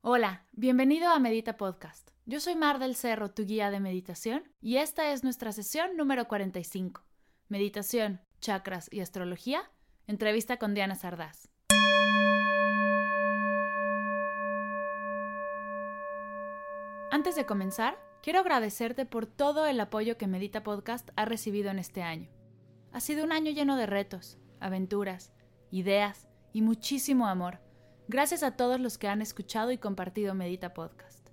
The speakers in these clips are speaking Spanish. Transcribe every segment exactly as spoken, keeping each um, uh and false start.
Hola, bienvenido a Medita Podcast. Yo soy Mar del Cerro, tu guía de meditación, y esta es nuestra sesión número cuarenta y cinco. Meditación, chakras y astrología, entrevista con Diana Sardás. Antes de comenzar, quiero agradecerte por todo el apoyo que Medita Podcast ha recibido en este año. Ha sido un año lleno de retos, aventuras, ideas y muchísimo amor. Gracias a todos los que han escuchado y compartido Medita Podcast.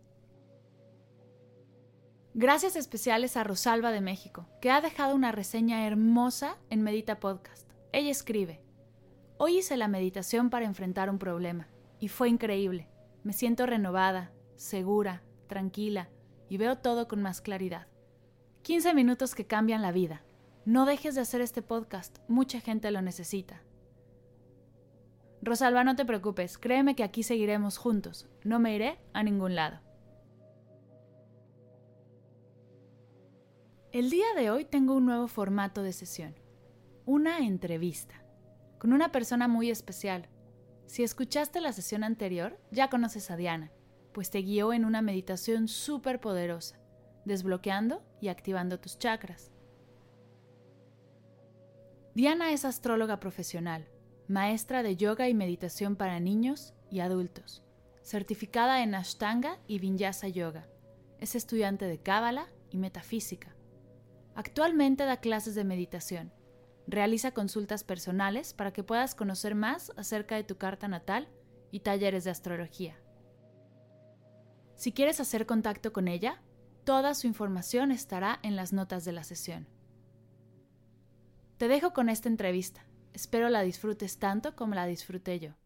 Gracias especiales a Rosalba de México, que ha dejado una reseña hermosa en Medita Podcast. Ella escribe: Hoy hice la meditación para enfrentar un problema, y fue increíble. Me siento renovada, segura, tranquila, y veo todo con más claridad. quince minutos que cambian la vida. No dejes de hacer este podcast, mucha gente lo necesita. Rosalba, no te preocupes, créeme que aquí seguiremos juntos, no me iré a ningún lado. El día de hoy tengo un nuevo formato de sesión, una entrevista, con una persona muy especial. Si escuchaste la sesión anterior, ya conoces a Diana, pues te guió en una meditación súper poderosa, desbloqueando y activando tus chakras. Diana es astróloga profesional, maestra de yoga y meditación para niños y adultos, certificada en Ashtanga y Vinyasa Yoga. Es estudiante de Cábala y Metafísica. Actualmente da clases de meditación. Realiza consultas personales para que puedas conocer más acerca de tu carta natal y talleres de astrología. Si quieres hacer contacto con ella, toda su información estará en las notas de la sesión. Te dejo con esta entrevista. Espero la disfrutes tanto como la disfruté yo.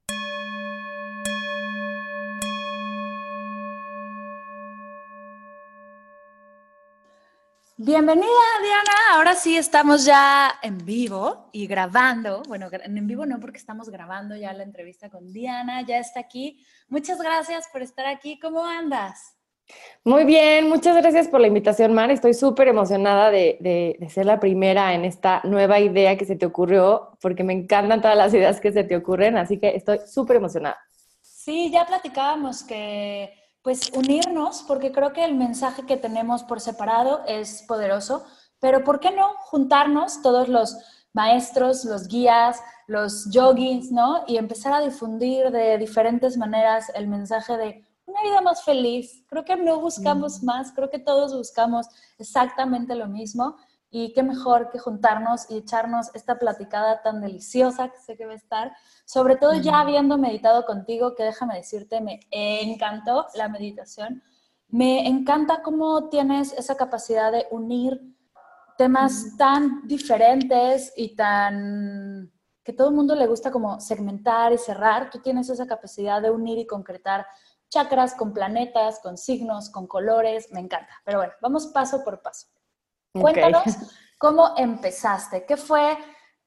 Bienvenida, Diana. Ahora sí estamos ya en vivo y grabando. Bueno, en vivo no, porque estamos grabando ya la entrevista con Diana. Ya está aquí. Muchas gracias por estar aquí. ¿Cómo andas? Muy bien, muchas gracias por la invitación, Mar. Estoy súper emocionada de, de, de ser la primera en esta nueva idea que se te ocurrió, porque me encantan todas las ideas que se te ocurren, así que estoy súper emocionada. Sí, ya platicábamos que pues unirnos, porque creo que el mensaje que tenemos por separado es poderoso, pero ¿por qué no juntarnos todos los maestros, los guías, los yogis, ¿no? Y empezar a difundir de diferentes maneras el mensaje de una vida más feliz. Creo que no buscamos Mm. más, creo que todos buscamos exactamente lo mismo. Y qué mejor que juntarnos y echarnos esta platicada tan deliciosa que sé que va a estar. Sobre todo ya habiendo meditado contigo, que déjame decirte, me encantó la meditación. Me encanta cómo tienes esa capacidad de unir temas tan diferentes y tan que todo el mundo le gusta como segmentar y cerrar. Tú tienes esa capacidad de unir y concretar chakras con planetas, con signos, con colores. Me encanta. Pero bueno, vamos paso por paso. Cuéntanos Okay. cómo empezaste, qué fue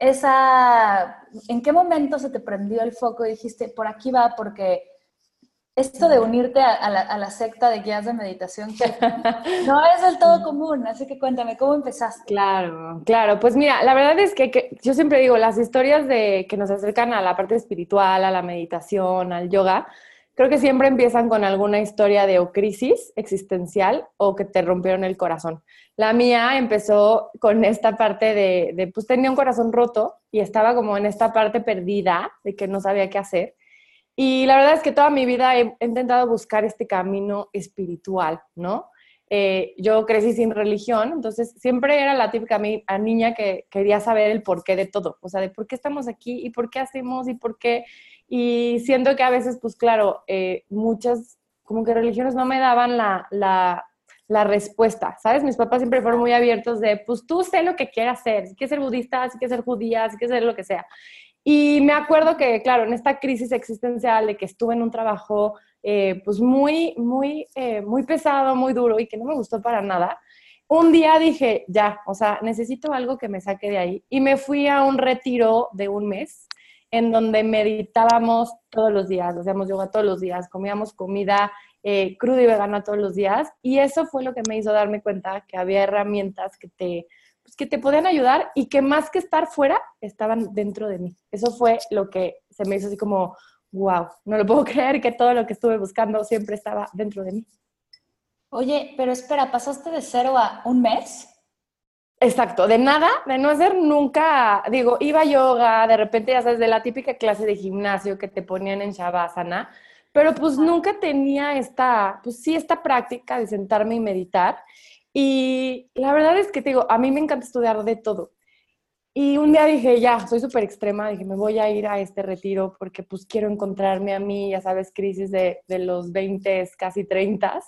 esa, en qué momento se te prendió el foco y dijiste, por aquí va, porque esto de unirte a, a, la, a la secta de guías de meditación que no es del todo común, así que cuéntame, ¿cómo empezaste? Claro, claro. Pues mira, la verdad es que, que yo siempre digo, las historias de que nos acercan a la parte espiritual, a la meditación, al yoga, creo que siempre empiezan con alguna historia de o crisis existencial o que te rompieron el corazón. La mía empezó con esta parte de, de, pues tenía un corazón roto y estaba como en esta parte perdida de que no sabía qué hacer. Y la verdad es que toda mi vida he, he intentado buscar este camino espiritual, ¿no? Eh, yo crecí sin religión, entonces siempre era la típica mi, a niña que quería saber el porqué de todo, o sea, de por qué estamos aquí y por qué hacemos y por qué. Y siento que a veces, pues claro, eh, muchas como que religiones no me daban la, la, la respuesta, ¿sabes? Mis papás siempre fueron muy abiertos de, pues tú sé lo que quieras hacer, si quieres ser budista, si quieres ser judía, si quieres ser lo que sea. Y me acuerdo que, claro, en esta crisis existencial de que estuve en un trabajo eh, pues muy, muy, eh, muy pesado, muy duro y que no me gustó para nada, un día dije, ya, o sea, necesito algo que me saque de ahí. Y me fui a un retiro de un mes en donde meditábamos todos los días, hacíamos yoga todos los días, comíamos comida eh, cruda y vegana todos los días. Y eso fue lo que me hizo darme cuenta que había herramientas que te pues, que te podían ayudar y que más que estar fuera, estaban dentro de mí. Eso fue lo que se me hizo así como wow, no lo puedo creer que todo lo que estuve buscando siempre estaba dentro de mí. Oye, pero espera, ¿pasaste de cero a un mes? Exacto, de nada, de no hacer nunca, digo, iba a yoga, de repente ya sabes, de la típica clase de gimnasio que te ponían en Shavasana, pero pues Ajá. nunca tenía esta, pues sí, esta práctica de sentarme y meditar. Y la verdad es que te digo, a mí me encanta estudiar de todo. Y un día dije, ya, soy súper extrema, dije, me voy a ir a este retiro porque pues quiero encontrarme a mí, ya sabes, crisis de, de los veinte, casi treinta.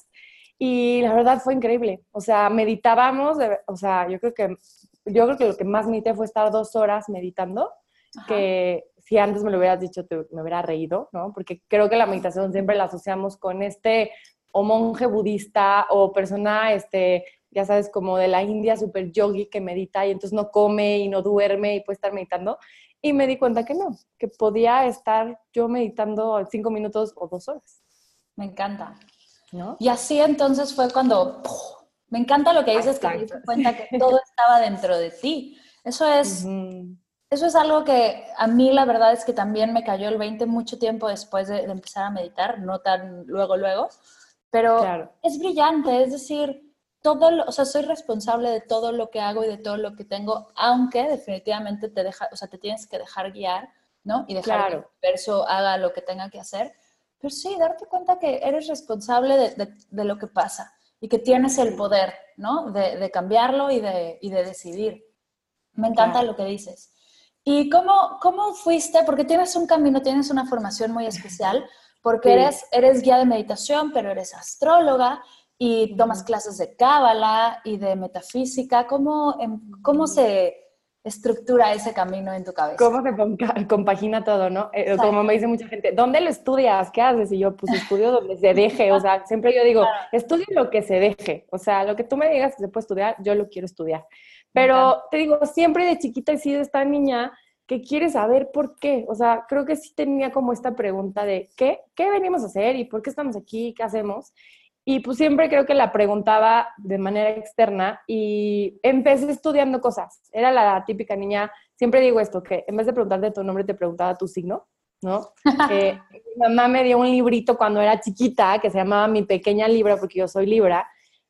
Y la verdad fue increíble. O sea, meditábamos, de- o sea, yo creo que, yo creo que lo que más medité fue estar dos horas meditando, Ajá. que si antes me lo hubieras dicho, te, me hubiera reído, ¿no? Porque creo que la meditación siempre la asociamos con este o monje budista o persona, este, ya sabes, como de la India, súper yogi que medita y entonces no come y no duerme y puede estar meditando. Y me di cuenta que no, que podía estar yo meditando cinco minutos o dos horas, Me encanta. ¿no? Y así entonces fue cuando, ¡puf! Me encanta lo que dices, que te Exacto. diste cuenta que todo estaba dentro de ti. Eso es, Uh-huh. eso es algo que a mí la verdad es que también me cayó el veinte mucho tiempo después de, de empezar a meditar, no tan luego, luego, pero Claro, es brillante, es decir, todo, lo, o sea, soy responsable de todo lo que hago y de todo lo que tengo, aunque definitivamente te deja, o sea, te tienes que dejar guiar, ¿no? Y dejar que el claro, universo haga lo que tenga que hacer. Pero sí, darte cuenta que eres responsable de, de, de lo que pasa y que tienes el sí, poder, ¿no? De, de cambiarlo y de, y de decidir. Me encanta claro, lo que dices. ¿Y cómo, cómo fuiste? Porque tienes un camino, tienes una formación muy especial, porque sí. eres, eres guía de meditación, pero eres astróloga y tomas Uh-huh. clases de cábala y de metafísica. ¿Cómo, em, cómo se estructura ese camino en tu cabeza? Cómo se ponca- compagina todo, ¿no? Eh, como me Exacto. dice mucha gente, ¿dónde lo estudias? ¿Qué haces? Y yo, pues estudio donde se deje, o sea, siempre yo digo, estudio lo que se deje, o sea, lo que tú me digas que se puede estudiar, yo lo quiero estudiar. Me encanta. Pero te digo, siempre de chiquita he sido esta niña que quiere saber por qué, o sea, creo que sí tenía como esta pregunta de, ¿qué? ¿Qué venimos a hacer? ¿Y por qué estamos aquí? ¿Qué hacemos? Y pues siempre creo que la preguntaba de manera externa y empecé estudiando cosas. Era la típica niña, siempre digo esto, que en vez de preguntarte tu nombre te preguntaba tu signo, ¿no? Eh, mi mamá me dio un librito cuando era chiquita que se llamaba Mi Pequeña Libra, porque yo soy Libra,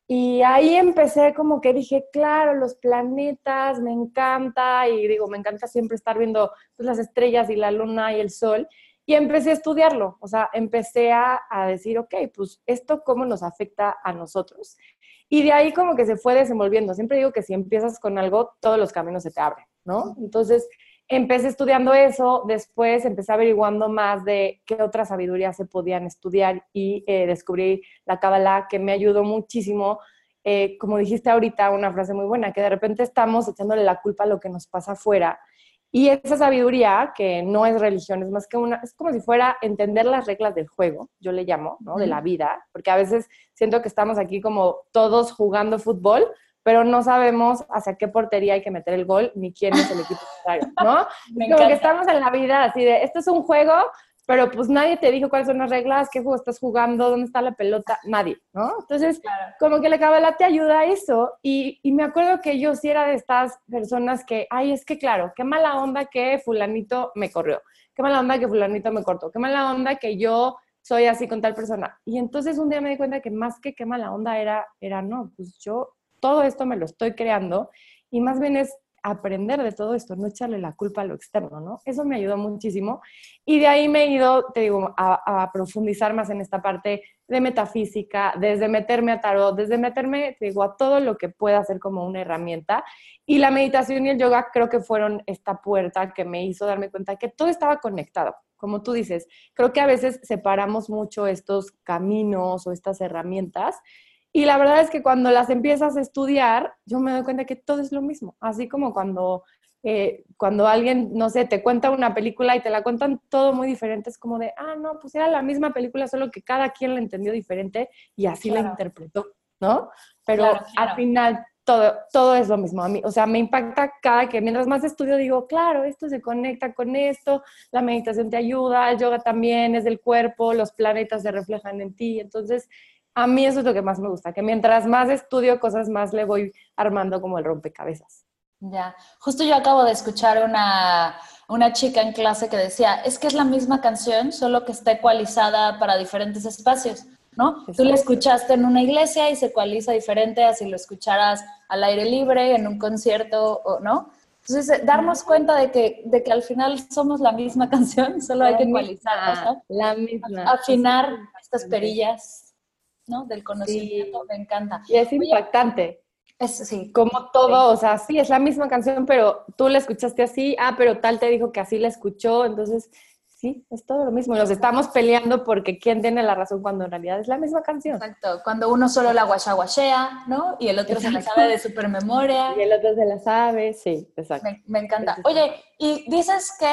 y ahí empecé como que dije, claro, los planetas, me encanta, y digo, me encanta siempre estar viendo pues, las estrellas y la luna y el sol, y empecé a estudiarlo, o sea, empecé a, a decir, ok, pues esto cómo nos afecta a nosotros. Y de ahí como que se fue desenvolviendo. Siempre digo que si empiezas con algo, todos los caminos se te abren, ¿no? Entonces, empecé estudiando eso, después empecé averiguando más de qué otras sabidurías se podían estudiar y eh, descubrí la Kabbalah, que me ayudó muchísimo. Eh, como dijiste ahorita, una frase muy buena, que de repente estamos echándole la culpa a lo que nos pasa afuera y esa sabiduría, que no es religión, es más que una, es como si fuera entender las reglas del juego, yo le llamo, ¿no? De la vida, porque a veces siento que estamos aquí como todos jugando fútbol, pero no sabemos hacia qué portería hay que meter el gol, ni quién es el equipo contrario, ¿no? Me Es como que encanta. estamos en la vida así de, esto es un juego, pero pues nadie te dijo cuáles son las reglas, qué juego estás jugando, dónde está la pelota, nadie, ¿no? Entonces, Claro. como que la Kabbalah te ayuda a eso. Y, y me acuerdo que yo sí era de estas personas que, ay, es que claro, qué mala onda que fulanito me corrió, qué mala onda que fulanito me cortó, qué mala onda que yo soy así con tal persona. Y entonces un día me di cuenta que más que qué mala onda era, era no, pues yo todo esto me lo estoy creando y más bien es aprender de todo esto, no echarle la culpa a lo externo, ¿no? Eso me ayudó muchísimo y de ahí me he ido, te digo, a, a profundizar más en esta parte de metafísica, desde meterme a tarot, desde meterme, te digo, a todo lo que pueda ser como una herramienta. Y la meditación y el yoga creo que fueron esta puerta que me hizo darme cuenta que todo estaba conectado. Como tú dices, creo que a veces separamos mucho estos caminos o estas herramientas y la verdad es que cuando las empiezas a estudiar, yo me doy cuenta que todo es lo mismo. Así como cuando, eh, cuando alguien, no sé, te cuenta una película y te la cuentan todo muy diferente, es como de, ah, no, pues era la misma película, solo que cada quien la entendió diferente y así la Claro, interpretó, ¿no? claro, Pero al claro. final todo, todo es lo mismo a mí. O sea, me impacta cada que, mientras más estudio, digo, claro, esto se conecta con esto, la meditación te ayuda, el yoga también es del cuerpo, los planetas se reflejan en ti. Entonces, a mí eso es lo que más me gusta, que mientras más estudio cosas, más le voy armando como el rompecabezas. Ya, justo yo acabo de escuchar una, una chica en clase que decía, es que es la misma canción, solo que está ecualizada para diferentes espacios, ¿no? Exacto. Tú la escuchaste en una iglesia y se ecualiza diferente a si lo escucharas al aire libre, en un concierto, o, ¿no? Entonces, darnos cuenta de que, de que al final somos la misma canción, solo la hay que ecualizarla, ¿no? La misma. Afinar estas perillas, ¿no? Del conocimiento, sí. Me encanta. Y es impactante. Oye, es, sí. Como todo, sí. O sea, sí, es la misma canción, pero tú la escuchaste así, ah, pero tal te dijo que así la escuchó, entonces, sí, es todo lo mismo. Nos estamos peleando porque quién tiene la razón cuando en realidad es la misma canción. Exacto, cuando uno solo la guachaguachea, ¿no? Y el otro exacto. Se la sabe de supermemoria. Y el otro se la sabe, sí, exacto. Me, me encanta. Oye, y dices que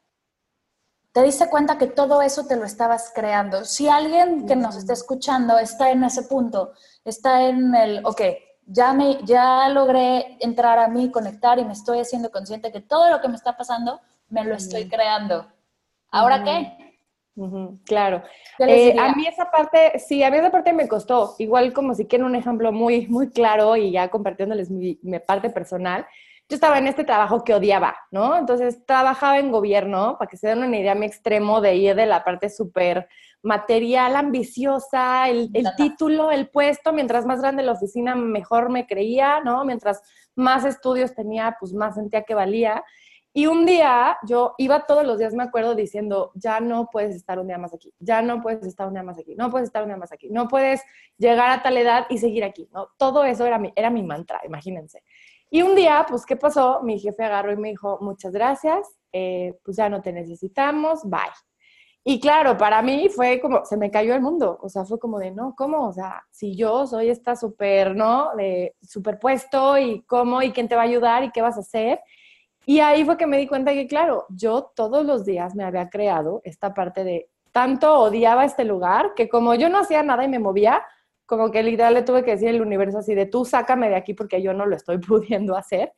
te diste cuenta que todo eso te lo estabas creando. Si alguien que nos está escuchando está en ese punto, está en el, ok, ya, me, ya logré entrar a mí, conectar y me estoy haciendo consciente que todo lo que me está pasando me lo estoy creando. ¿Ahora uh-huh. qué? Uh-huh. Claro. Eh, a mí esa parte, sí, a mí esa parte me costó. Igual como si quieren un ejemplo muy, muy claro y ya compartiéndoles mi, mi parte personal. Yo estaba en este trabajo que odiaba, ¿no? Entonces trabajaba en gobierno, para que se den una idea, mi extremo de ir de la parte súper material, ambiciosa, el, el título, el puesto, mientras más grande la oficina, mejor me creía, ¿no? Mientras más estudios tenía, pues más sentía que valía. Y un día, yo iba todos los días, me acuerdo, diciendo, ya no puedes estar un día más aquí, ya no puedes estar un día más aquí, no puedes estar un día más aquí, no puedes llegar a tal edad y seguir aquí, ¿no? Todo eso era mi, era mi mantra, imagínense. Y un día, pues, ¿qué pasó? Mi jefe agarró y me dijo, muchas gracias, eh, pues ya no te necesitamos, bye. Y claro, para mí fue como, se me cayó el mundo, o sea, fue como de, no, ¿cómo? O sea, si yo soy esta súper, ¿no? De superpuesto y cómo y quién te va a ayudar y qué vas a hacer. Y ahí fue que me di cuenta que, claro, yo todos los días me había creado esta parte de, tanto odiaba este lugar, que como yo no hacía nada y me movía, como que literal le tuve que decir al universo así de, tú sácame de aquí porque yo no lo estoy pudiendo hacer.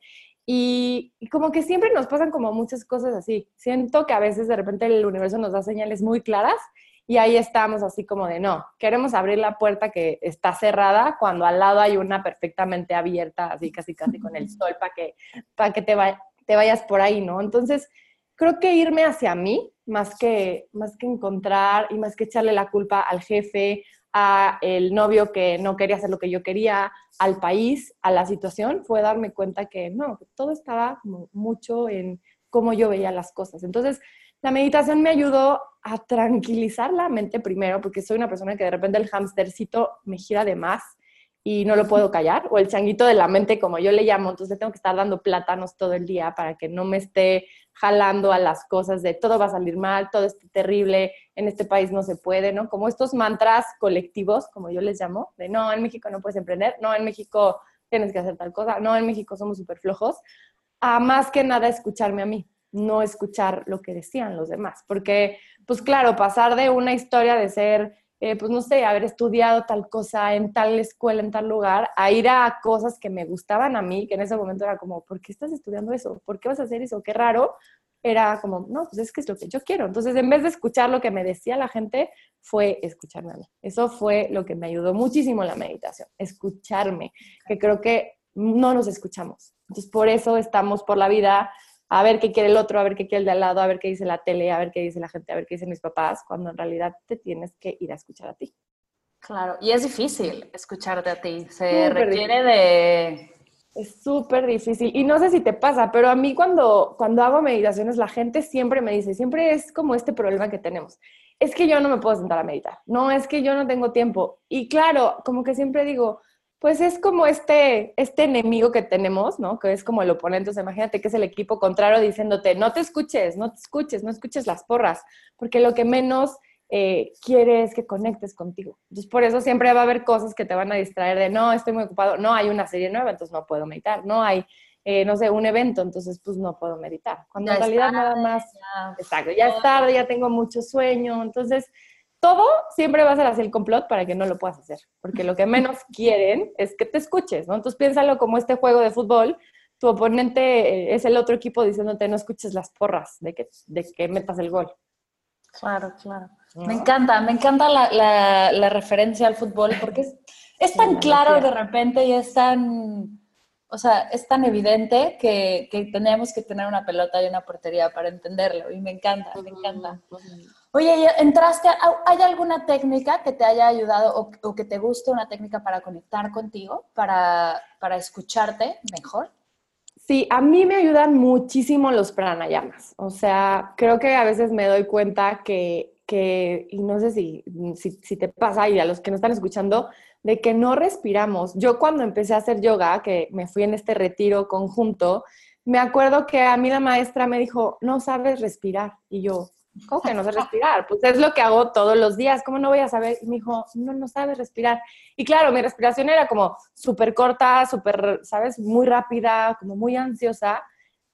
Y, y como que siempre nos pasan como muchas cosas así. Siento que a veces de repente el universo nos da señales muy claras y ahí estamos así como de, no, queremos abrir la puerta que está cerrada cuando al lado hay una perfectamente abierta, así casi casi con el sol para que, para que te, va, te vayas por ahí, ¿no? Entonces, creo que irme hacia mí, más que, más que encontrar y más que echarle la culpa al jefe, a el novio que no quería hacer lo que yo quería, al país, a la situación, fue darme cuenta que no, que todo estaba como mucho en cómo yo veía las cosas. Entonces, la meditación me ayudó a tranquilizar la mente primero, porque soy una persona que de repente el hamstercito me gira de más y no lo puedo callar, o el changuito de la mente, como yo le llamo, entonces tengo que estar dando plátanos todo el día para que no me esté jalando a las cosas de todo va a salir mal, todo es terrible, en este país no se puede, ¿no? Como estos mantras colectivos, como yo les llamo, de no, en México no puedes emprender, no, en México tienes que hacer tal cosa, no, en México somos súper flojos, a más que nada escucharme a mí, no escuchar lo que decían los demás, porque, pues claro, pasar de una historia de ser... Eh, pues no sé, haber estudiado tal cosa en tal escuela, en tal lugar, a ir a cosas que me gustaban a mí, que en ese momento era como, ¿por qué estás estudiando eso? ¿Por qué vas a hacer eso? Qué raro. Era como, no, pues es que es lo que yo quiero. Entonces, en vez de escuchar lo que me decía la gente, fue escucharme a mí. Eso fue lo que me ayudó muchísimo en la meditación, escucharme, que creo que no nos escuchamos. Entonces, por eso estamos por la vida a ver qué quiere el otro, a ver qué quiere el de al lado, a ver qué dice la tele, a ver qué dice la gente, a ver qué dicen mis papás, cuando en realidad te tienes que ir a escuchar a ti. Claro, y es difícil escucharte a ti, se Súper requiere difícil. de... Es súper difícil, y no sé si te pasa, pero a mí cuando, cuando hago meditaciones, la gente siempre me dice, siempre es como este problema que tenemos, es que yo no me puedo sentar a meditar, no, es que yo no tengo tiempo, y claro, como que siempre digo, pues es como este, este enemigo que tenemos, ¿no? Que es como el oponente. Entonces, imagínate que es el equipo contrario diciéndote, no te escuches, no te escuches, no escuches las porras, porque lo que menos eh, quiere es que conectes contigo. Entonces, por eso siempre va a haber cosas que te van a distraer de, no, estoy muy ocupado, no, hay una serie nueva, entonces no puedo meditar, no hay, eh, no sé, un evento, entonces pues no puedo meditar. Cuando Ya en realidad tarde, nada más, ya, exacto, ya es tarde, ya tengo mucho sueño, entonces... Todo siempre va a ser así el complot para que no lo puedas hacer, porque lo que menos quieren es que te escuches, ¿no? Entonces piénsalo como este juego de fútbol, tu oponente es el otro equipo diciéndote no escuches las porras de que, de que metas el gol. Claro, claro. ¿No? Me encanta, me encanta la, la, la referencia al fútbol porque es, es tan Sí, claro decía. de repente y es tan... O sea, es tan evidente que, que tenemos que tener una pelota y una portería para entenderlo. Y me encanta, me encanta. Oye, ¿entraste? A, ¿hay alguna técnica que te haya ayudado o, o que te guste, una técnica para conectar contigo, para, para escucharte mejor? Sí, a mí me ayudan muchísimo los pranayamas. O sea, creo que a veces me doy cuenta que, que y no sé si, si, si te pasa, y a los que nos están escuchando, de que no respiramos. Yo cuando empecé a hacer yoga, que me fui en este retiro conjunto, me acuerdo que a mí la maestra me dijo, no sabes respirar. Y yo, ¿cómo que no sé respirar? Pues es lo que hago todos los días, ¿cómo no voy a saber? Y me dijo, no, no sabes respirar. Y claro, mi respiración era como súper corta, súper, ¿sabes? Muy rápida, como muy ansiosa.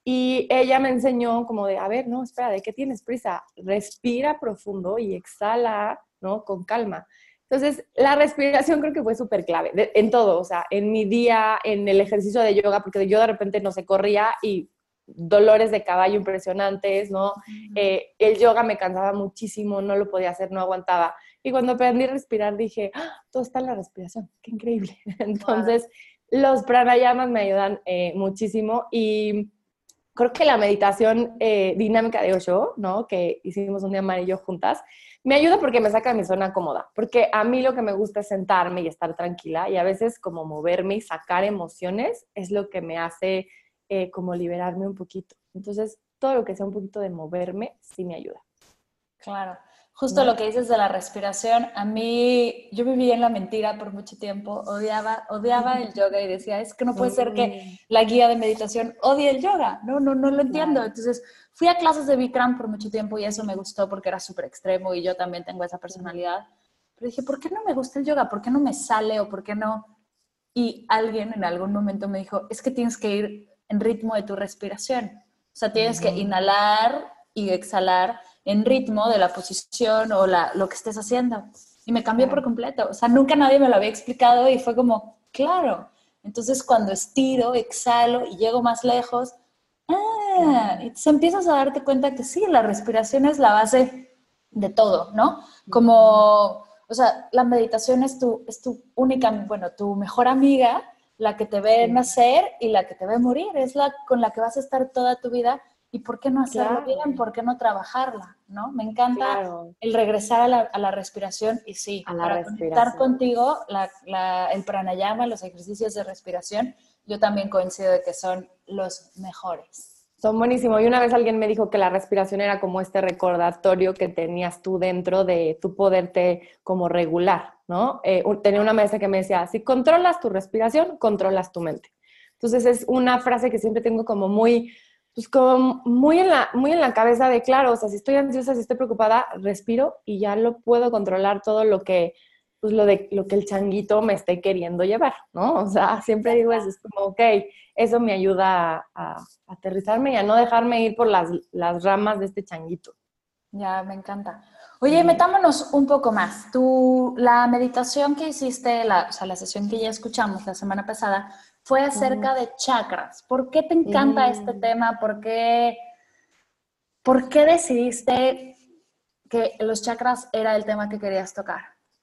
Y ella me enseñó como de, a ver, no, espera, ¿de qué tienes prisa? Respira profundo y exhala, ¿no? Con calma. Entonces, la respiración creo que fue súper clave de, en todo, o sea, en mi día, en el ejercicio de yoga, porque yo de repente no sé, corría y dolores de caballo impresionantes, ¿no? Uh-huh. Eh, el yoga me cansaba muchísimo, no lo podía hacer, no aguantaba. Y cuando aprendí a respirar dije, ¡ah! Todo está en la respiración, qué increíble. Entonces, wow. Los pranayamas me ayudan eh, muchísimo y creo que la meditación eh, dinámica de Osho, ¿no? Que hicimos un día Mari y yo juntas, me ayuda porque me saca de mi zona cómoda, porque a mí lo que me gusta es sentarme y estar tranquila y a veces como moverme y sacar emociones es lo que me hace eh, como liberarme un poquito. Entonces, todo lo que sea un poquito de moverme sí me ayuda. Claro. Justo ¿no? Lo que dices de la respiración, a mí, yo viví en la mentira por mucho tiempo, odiaba, odiaba el yoga y decía, es que no puede ser que la guía de meditación odie el yoga, no, no, no lo entiendo. Claro. Entonces, fui a clases de Bikram por mucho tiempo y eso me gustó porque era súper extremo y yo también tengo esa personalidad. Pero dije, ¿por qué no me gusta el yoga? ¿Por qué no me sale o por qué no? Y alguien en algún momento me dijo, es que tienes que ir en ritmo de tu respiración. O sea, tienes que inhalar y exhalar en ritmo de la posición o la, lo que estés haciendo. Y me cambió por completo. O sea, nunca nadie me lo había explicado y fue como, claro. Entonces, cuando estiro, exhalo y llego más lejos, ah, entonces empiezas a darte cuenta que sí, la respiración es la base de todo, ¿no? Como, o sea, la meditación es tu, es tu única, bueno, tu mejor amiga, la que te ve sí. nacer y la que te ve morir. Es la con la que vas a estar toda tu vida. ¿Y por qué no hacerlo claro. bien? ¿Por qué no trabajarla? ¿No? Me encanta claro. el regresar a la, a la respiración y sí, a la para respiración. conectar contigo, la, la, el pranayama, los ejercicios de respiración, yo también coincido de que son los mejores. Son buenísimos. Y una vez alguien me dijo que la respiración era como este recordatorio que tenías tú dentro de tu poderte como regular, ¿no? Eh, tenía una maestra que me decía, si controlas tu respiración, controlas tu mente. Entonces es una frase que siempre tengo como muy... pues como muy en, la, muy en la cabeza de, claro, o sea, si estoy ansiosa, si estoy preocupada, respiro y ya lo puedo controlar todo lo que, pues lo, de, lo que el changuito me esté queriendo llevar, ¿no? O sea, siempre digo eso, es como, ok, eso me ayuda a, a aterrizarme y a no dejarme ir por las, las ramas de este changuito. Ya, me encanta. Oye, metámonos un poco más. Tú, la meditación que hiciste, la, o sea, la sesión que ya escuchamos la semana pasada, fue acerca de chakras. ¿Por qué te encanta mm. este tema? ¿Por qué, ¿Por qué decidiste que los chakras era el tema que querías tocar?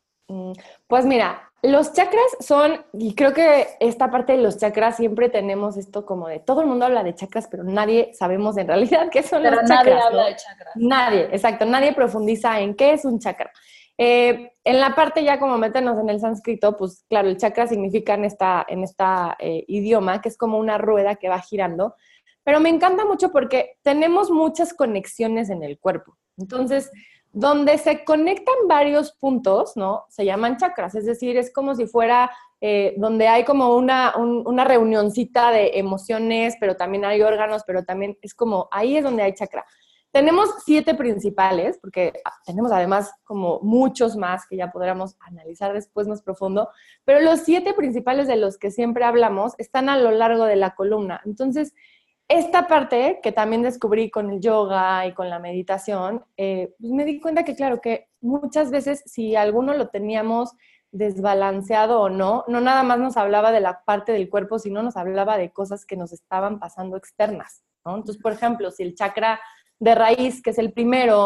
Pues mira, los chakras son, y creo que esta parte de los chakras siempre tenemos esto como de, todo el mundo habla de chakras, pero nadie sabemos en realidad qué son pero los chakras. Pero nadie habla ¿no? de chakras. Nadie, exacto, nadie profundiza en qué es un chakra. Eh, en la parte ya como métenos en el sánscrito, pues claro, el chakra significa en esta, en esta eh, idioma, que es como una rueda que va girando, pero me encanta mucho porque tenemos muchas conexiones en el cuerpo. Entonces, donde se conectan varios puntos, ¿no? Se llaman chakras, es decir, es como si fuera eh, donde hay como una, un, una reunioncita de emociones, pero también hay órganos, pero también es como, ahí es donde hay chakra. Tenemos siete principales, porque tenemos además como muchos más que ya podríamos analizar después más profundo, pero los siete principales de los que siempre hablamos están a lo largo de la columna. Entonces, esta parte que también descubrí con el yoga y con la meditación, eh, pues me di cuenta que claro, que muchas veces si alguno lo teníamos desbalanceado o no, no nada más nos hablaba de la parte del cuerpo, sino nos hablaba de cosas que nos estaban pasando externas, ¿no? Entonces, por ejemplo, si el chakra de raíz, que es el primero,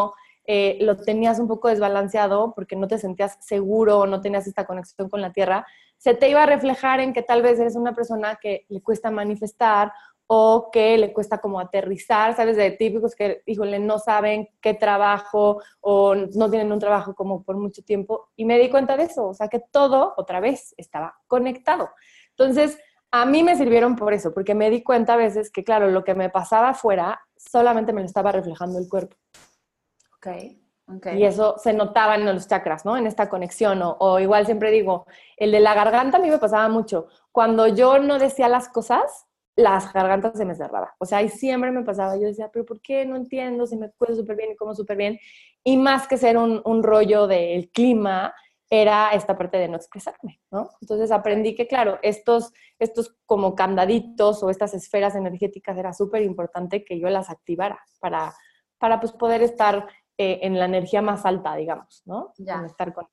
eh, lo tenías un poco desbalanceado porque no te sentías seguro, no tenías esta conexión con la tierra, se te iba a reflejar en que tal vez eres una persona que le cuesta manifestar o que le cuesta como aterrizar, ¿sabes? De típicos que, híjole, no saben qué trabajo o no tienen un trabajo como por mucho tiempo. Y me di cuenta de eso, o sea, que todo, otra vez, estaba conectado. Entonces, a mí me sirvieron por eso, porque me di cuenta a veces que, claro, lo que me pasaba afuera solamente me lo estaba reflejando el cuerpo. Ok, ok. Y eso se notaba en los chakras, ¿no? En esta conexión. O, o igual siempre digo, el de la garganta a mí me pasaba mucho. Cuando yo no decía las cosas, las gargantas se me cerraban. O sea, y siempre me pasaba. Yo decía, ¿pero por qué? No entiendo, si me cuido súper bien y como súper bien. Y más que ser un, un rollo del clima, era esta parte de no expresarme, ¿no? Entonces aprendí que, claro, estos, estos como candaditos o estas esferas energéticas era súper importante que yo las activara para, para pues, poder estar eh, en la energía más alta, digamos, ¿no? Ya. En estar con...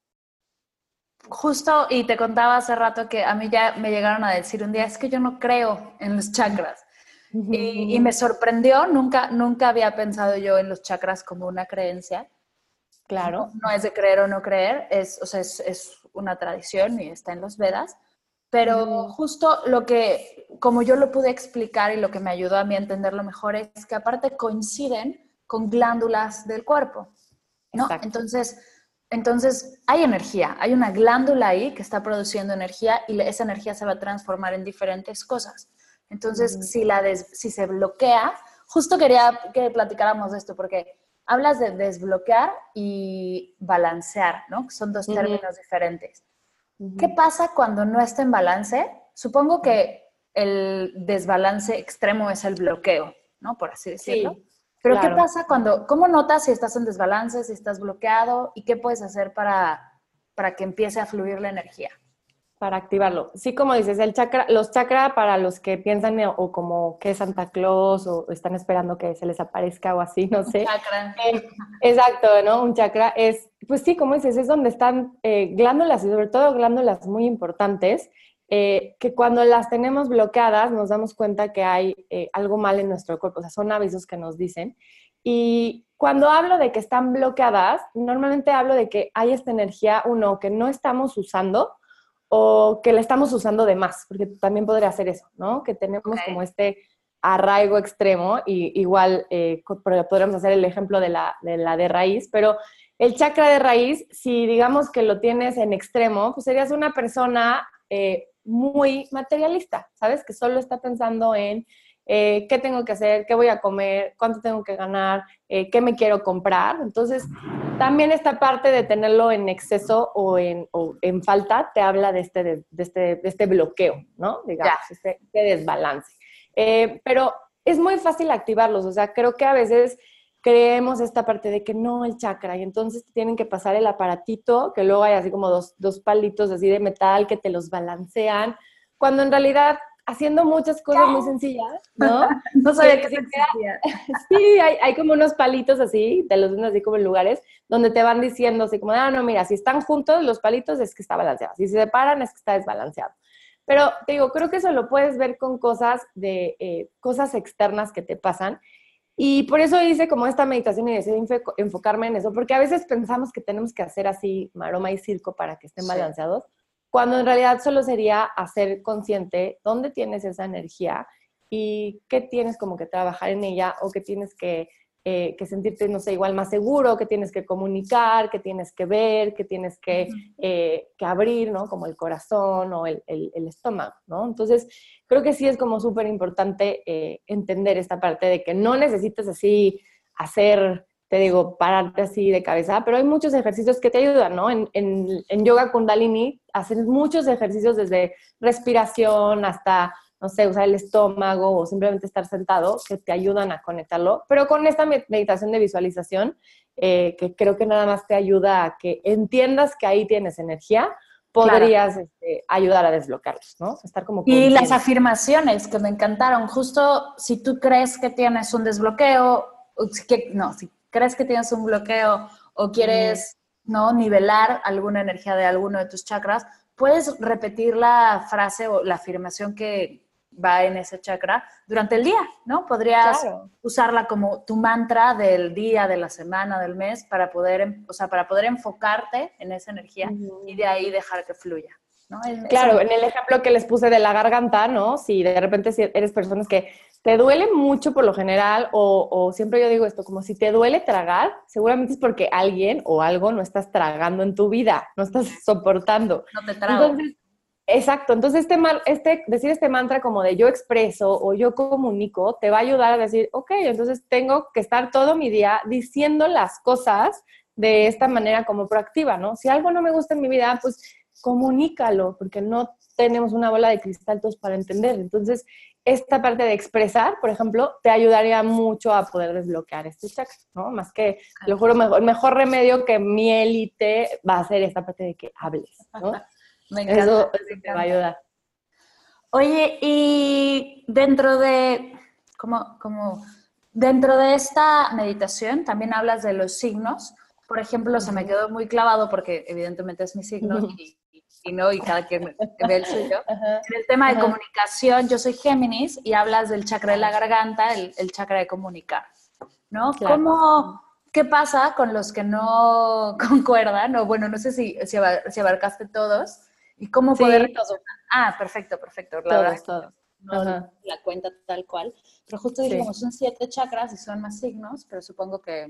Justo, y te contaba hace rato que a mí ya me llegaron a decir un día, es que yo no creo en los chakras. Y, y me sorprendió, nunca, nunca había pensado yo en los chakras como una creencia. Claro. No, no es de creer o no creer, es, o sea, es, es una tradición y está en los Vedas. Pero Uh-huh. justo lo que, como yo lo pude explicar y lo que me ayudó a mí a entenderlo mejor es que aparte coinciden con glándulas del cuerpo, ¿no? Exacto. Entonces, entonces hay energía, hay una glándula ahí que está produciendo energía y esa energía se va a transformar en diferentes cosas. Entonces, uh-huh. si, la des, si se bloquea, justo quería que platicáramos de esto porque hablas de desbloquear y balancear, ¿no? Son dos uh-huh. términos diferentes. Uh-huh. ¿Qué pasa cuando no está en balance? Supongo que el desbalance extremo es el bloqueo, ¿no? Por así decirlo. Sí. Pero claro. ¿qué pasa cuando, cómo notas si estás en desbalance, si estás bloqueado y qué puedes hacer para, para que empiece a fluir la energía? Para activarlo. Sí, como dices, el chakra, los chakras para los que piensan o como que es Santa Claus o están esperando que se les aparezca o así, no sé. Un chakra. Eh, exacto, ¿no? Un chakra es, pues sí, como dices, es donde están eh, glándulas y sobre todo glándulas muy importantes eh, que cuando las tenemos bloqueadas nos damos cuenta que hay eh, algo mal en nuestro cuerpo, o sea, son avisos que nos dicen. Y cuando hablo de que están bloqueadas, normalmente hablo de que hay esta energía, uno, que no estamos usando o que la estamos usando de más, porque también podría ser eso, ¿no? Que tenemos okay. como este arraigo extremo, y igual eh, podríamos hacer el ejemplo de la, de la de raíz, pero el chakra de raíz, si digamos que lo tienes en extremo, pues serías una persona eh, muy materialista, ¿sabes? Que solo está pensando en eh, qué tengo que hacer, qué voy a comer, cuánto tengo que ganar, eh, qué me quiero comprar. Entonces, también esta parte de tenerlo en exceso o en, o en falta te habla de este, de, de este, de este bloqueo, ¿no? Digamos, yeah. este, este desbalance. Eh, pero es muy fácil activarlos, o sea, creo que a veces creemos esta parte de que no, el chakra, y entonces tienen que pasar el aparatito, que luego hay así como dos, dos palitos así de metal que te los balancean, cuando en realidad haciendo muchas cosas muy sencillas, ¿no? No sabía que, que se hacía. Sí, hay, hay como unos palitos así, te los venden así como en lugares, donde te van diciendo así como, ah, no, mira, si están juntos los palitos es que está balanceado, si se separan es que está desbalanceado. Pero te digo, creo que eso lo puedes ver con cosas de, eh, cosas externas que te pasan. Y por eso hice como esta meditación y decidí enfocarme en eso, porque a veces pensamos que tenemos que hacer así maroma y circo para que estén sí. balanceados, cuando en realidad solo sería hacer consciente dónde tienes esa energía y qué tienes como que trabajar en ella o qué tienes que, eh, que sentirte, no sé, igual más seguro, qué tienes que comunicar, qué tienes que ver, qué tienes que, eh, que abrir, ¿no? Como el corazón o el, el, el estómago, ¿no? Entonces, creo que sí es como súper importante eh, entender esta parte de que no necesitas así hacer, te digo, pararte así de cabeza, pero hay muchos ejercicios que te ayudan, ¿no? En, en, en yoga kundalini hacen muchos ejercicios desde respiración hasta, no sé, usar el estómago o simplemente estar sentado que te ayudan a conectarlo, pero con esta meditación de visualización, eh, que creo que nada más te ayuda a que entiendas que ahí tienes energía, podrías claro. este, ayudar a desbloquearlos, ¿no? Estar como y las afirmaciones que me encantaron, justo si tú crees que tienes un desbloqueo, que, no, si crees que tienes un bloqueo o quieres mm. ¿no? nivelar alguna energía de alguno de tus chakras, puedes repetir la frase o la afirmación que, va en ese chakra durante el día, ¿no? Podrías Claro. usarla como tu mantra del día, de la semana, del mes, para poder, o sea, para poder enfocarte en esa energía Ujú. y de ahí dejar que fluya, ¿no? En- Claro, eso- en el ejemplo que les puse de la garganta, ¿no? Si de repente si eres personas que te duele mucho por lo general, o, o siempre yo digo esto, como si te duele tragar, seguramente es porque alguien o algo no estás tragando en tu vida, no estás soportando. no te trago. Entonces, exacto, entonces este, mal, este, decir este mantra como de yo expreso o yo comunico, te va a ayudar a decir, ok, entonces tengo que estar todo mi día diciendo las cosas de esta manera como proactiva, ¿no? Si algo no me gusta en mi vida, pues comunícalo, porque no tenemos una bola de cristal todos para entender. Entonces, esta parte de expresar, por ejemplo, te ayudaría mucho a poder desbloquear este chakra, ¿no? Más que, te lo juro, mejor, mejor remedio que miel y té va a ser esta parte de que hables, ¿no? Me encanta. Eso, me eso te encanta. va a ayudar. Oye, y dentro de, como, como, dentro de esta meditación también hablas de los signos. Por ejemplo, se me quedó muy clavado porque evidentemente es mi signo y, y, y no, y cada quien ve el suyo. Ajá, En el tema de ajá. comunicación, yo soy Géminis y hablas del chakra de la garganta, el, el chakra de comunicar, ¿no? Claro. ¿Cómo, qué pasa con los que no concuerdan? O bueno, no sé si, si, abar- si abarcaste todos. ¿Y cómo Sí, poder todos, Ah, perfecto, perfecto. La verdad todos, es que todos. no Ajá. la cuenta tal cual. Pero justo Sí. dijimos, son siete chakras y son más signos, pero supongo que,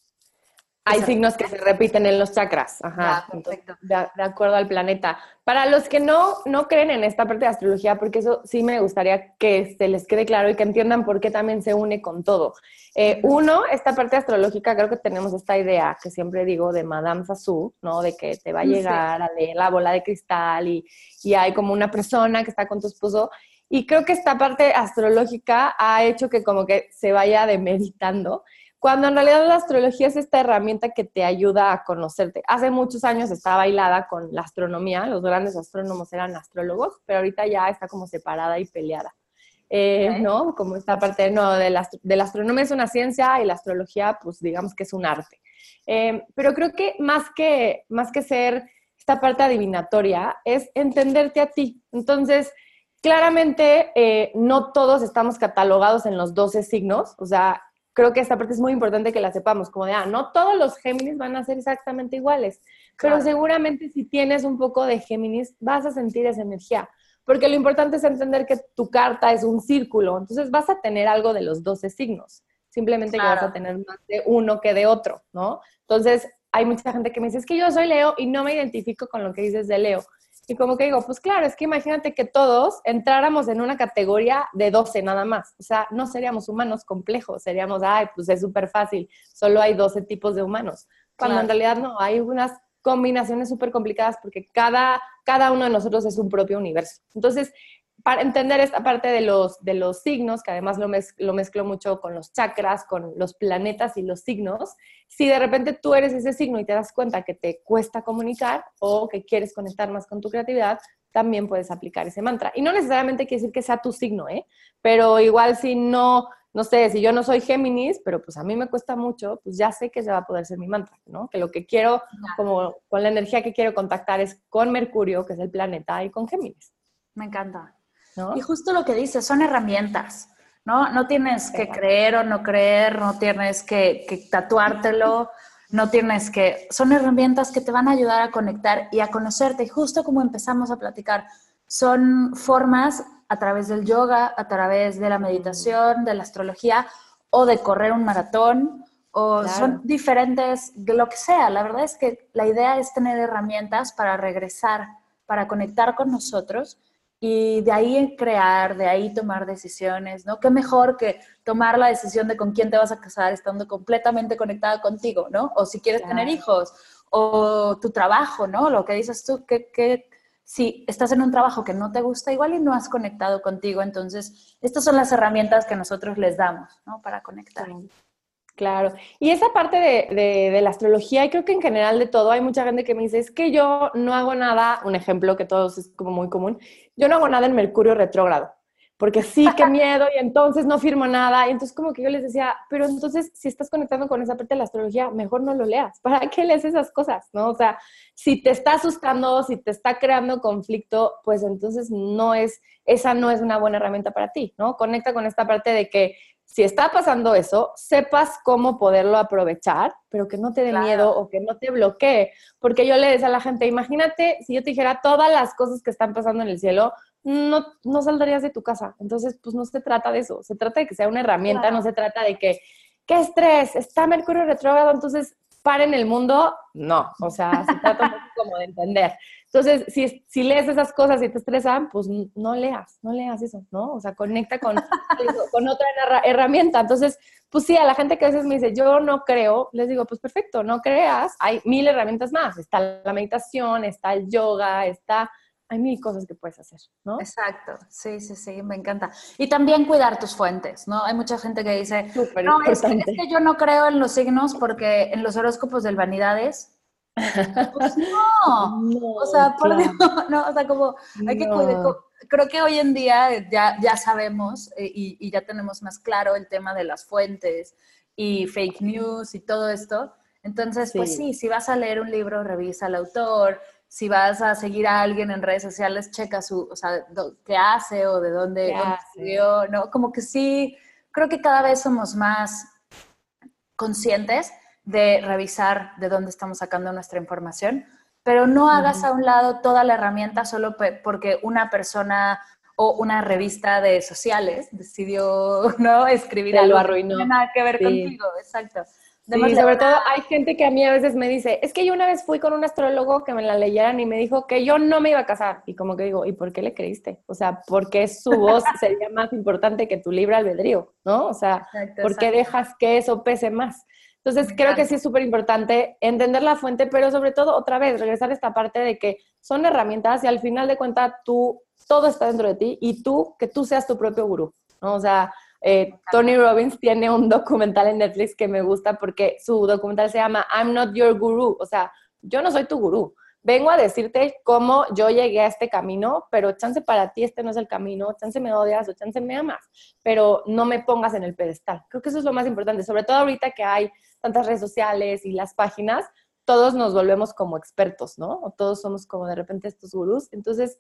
que Hay se signos que se repiten en los chakras, ajá, Ya, entonces, perfecto. de, de acuerdo al planeta. Para los que no, no creen en esta parte de astrología, porque eso sí me gustaría que se les quede claro y que entiendan por qué también se une con todo. Eh, uno, esta parte astrológica, creo que tenemos esta idea que siempre digo de Madame Sassou, ¿no? De que te va a Sí. llegar a leer la bola de cristal y, y hay como una persona que está con tu esposo. Y creo que esta parte astrológica ha hecho que como que se vaya demeritando, cuando en realidad la astrología es esta herramienta que te ayuda a conocerte. Hace muchos años estaba bailada con la astronomía, los grandes astrónomos eran astrólogos, pero ahorita ya está como separada y peleada. Eh, Ok. ¿No? Como esta parte, no, de la, de la astronomía es una ciencia y la astrología, pues digamos que es un arte. Eh, pero creo que más que, más que ser esta parte adivinatoria, es entenderte a ti. Entonces, claramente, eh, no todos estamos catalogados en los doce signos, o sea, creo que esta parte es muy importante que la sepamos, como de, ah, no todos los Géminis van a ser exactamente iguales, pero Claro. seguramente si tienes un poco de Géminis, vas a sentir esa energía, porque lo importante es entender que tu carta es un círculo, entonces vas a tener algo de los doce signos, simplemente que vas Claro. a tener más de uno que de otro, ¿no? Entonces, hay mucha gente que me dice, es que yo soy Leo y no me identifico con lo que dices de Leo. Y como que digo, pues claro, es que imagínate que todos entráramos en una categoría de doce nada más. O sea, no seríamos humanos complejos, seríamos, ay, pues es súper fácil, solo hay doce tipos de humanos. Cuando en Claro. realidad no, hay unas combinaciones súper complicadas porque cada, cada uno de nosotros es un propio universo. Entonces, para entender esta parte de los, de los signos, que además lo, mez, lo mezclo mucho con los chakras, con los planetas y los signos, si de repente tú eres ese signo y te das cuenta que te cuesta comunicar o que quieres conectar más con tu creatividad, también puedes aplicar ese mantra. Y no necesariamente quiere decir que sea tu signo, ¿eh? Pero igual si no, no sé, si yo no soy Géminis, pero pues a mí me cuesta mucho, pues ya sé que se va a poder ser mi mantra, ¿no? Que lo que quiero, como con la energía que quiero contactar es con Mercurio, que es el planeta, y con Géminis. Me encanta. ¿No? Y justo lo que dices, son herramientas, ¿no? No tienes que creer o no creer, no tienes que, que tatuártelo, no tienes que... Son herramientas que te van a ayudar a conectar y a conocerte. Y justo como empezamos a platicar, son formas a través del yoga, a través de la meditación, de la astrología o de correr un maratón, o Claro. son diferentes, de lo que sea. La verdad es que la idea es tener herramientas para regresar, para conectar con nosotros y de ahí crear, de ahí tomar decisiones, ¿no? Qué mejor que tomar la decisión de con quién te vas a casar estando completamente conectada contigo, ¿no? O si quieres Claro. tener hijos, o tu trabajo, ¿no? Lo que dices tú, que, que si estás en un trabajo que no te gusta igual y no has conectado contigo, entonces estas son las herramientas que nosotros les damos, ¿no? Para conectar. Sí. Claro. Y esa parte de, de, de la astrología, y creo que en general de todo, hay mucha gente que me dice, es que yo no hago nada, un ejemplo que todos es como muy común, yo no hago nada en Mercurio retrógrado. porque sí, qué miedo, y entonces no firmo nada. Y entonces como que yo les decía, pero entonces si estás conectando con esa parte de la astrología, mejor no lo leas. ¿Para qué lees esas cosas? ¿No? O sea, si te está asustando, si te está creando conflicto, pues entonces no es, esa no es una buena herramienta para ti, ¿no? Conecta con esta parte de que si está pasando eso, sepas cómo poderlo aprovechar, pero que no te dé Claro. miedo o que no te bloquee. Porque yo le decía a la gente, imagínate si yo te dijera todas las cosas que están pasando en el cielo, no, no saldrías de tu casa. Entonces, pues no se trata de eso. Se trata de que sea una herramienta, Claro. no se trata de que, ¿qué estrés? ¿Está Mercurio retrógrado? Entonces, ¿paren el mundo? No. O sea, se trata un poco como de entender. Entonces, si, si lees esas cosas y te estresan, pues no leas, no leas eso, ¿no? O sea, conecta con, con otra herramienta. Entonces, pues sí, a la gente que a veces me dice, yo no creo, les digo, pues perfecto, no creas, hay mil herramientas más. Está la meditación, está el yoga, está... Hay mil cosas que puedes hacer, ¿no? Exacto, sí, sí, sí, me encanta. Y también cuidar tus fuentes, ¿no? Hay mucha gente que dice, Súper no, es que, importante. es que yo no creo en los signos porque en los horóscopos del Vanidades, pues no, No, o sea, por Dios, claro. no, o sea, como hay que cuidar, No. creo que hoy en día ya, ya sabemos eh, y, y ya tenemos más claro el tema de las fuentes y fake news y todo esto. Entonces, pues Sí. sí, si vas a leer un libro, revisa al autor. Si vas a seguir a alguien en redes sociales, checa su, o sea, do, qué hace o de dónde, ¿Qué dónde hace? estudió, ¿no? Como que sí, creo que cada vez somos más conscientes de revisar de dónde estamos sacando nuestra información, pero no hagas Uh-huh. a un lado toda la herramienta solo porque una persona o una revista de sociales decidió, ¿no?, escribir Te lo algo que no arruinó. tiene nada que ver Sí. contigo, exacto. Sí, Démosle sobre una... todo hay gente que a mí a veces me dice, es que yo una vez fui con un astrólogo que me la leyeran y me dijo que yo no me iba a casar. Y como que digo, ¿y por qué le creíste? O sea, ¿por qué su voz sería más importante que tu libre albedrío? ¿No? O sea, Exacto, ¿por qué exacto. dejas que eso pese más? Entonces, Me creo que encanta. sí es súper importante entender la fuente, pero sobre todo, otra vez, regresar a esta parte de que son herramientas y al final de cuentas tú, todo está dentro de ti y tú, que tú seas tu propio gurú, ¿no? O sea, Eh, Tony Robbins tiene un documental en Netflix que me gusta porque su documental se llama I'm Not Your Guru, o sea, yo no soy tu gurú, vengo a decirte cómo yo llegué a este camino, pero chance para ti este no es el camino, chance me odias o chance me amas, pero no me pongas en el pedestal. Creo que eso es lo más importante, sobre todo ahorita que hay tantas redes sociales y las páginas, todos nos volvemos como expertos, ¿no? O todos somos como de repente estos gurús, entonces